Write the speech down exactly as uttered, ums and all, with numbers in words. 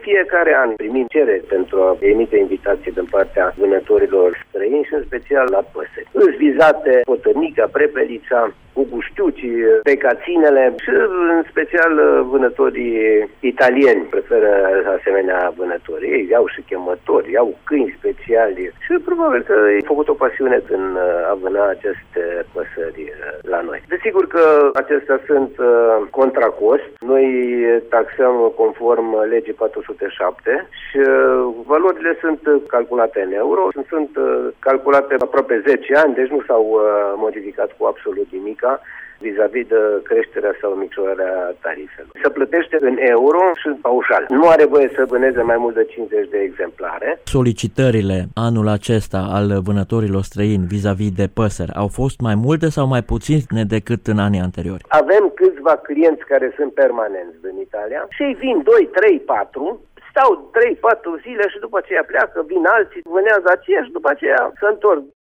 fiecare an primim cereri pentru a emite invitații din partea vânătorilor străini și în special la păsări. Îți vizate potărnica, prepelița, guguștiucii, pecaținele și în special vânătorii italieni preferă asemenea vânători. Ei au și chemători, au câini speciali și probabil că ai făcut o pasiune în a vâna aceste păsări la noi. Desigur că acestea sunt contra cost. Noi taxăm conform legii patru sute șapte și valorile sunt calculate în euro, sunt calculate aproape zece ani, deci nu s-au modificat cu absolut nimic vis-a-vis de creșterea sau micșorarea tarifelor. Se plătește în euro și paușal. Nu are voie să vâneze mai mult de cincizeci de exemplare. Solicitările anul acesta al vânătorilor străini vis-a-vis de păsări au fost mai multe sau mai puține decât în anii anteriori? Avem câțiva clienți care sunt permanenți din Italia și ei vin doi, trei, patru, stau trei patru zile și după aceea pleacă, vin alții, vânează aceia și după aceea se întorc.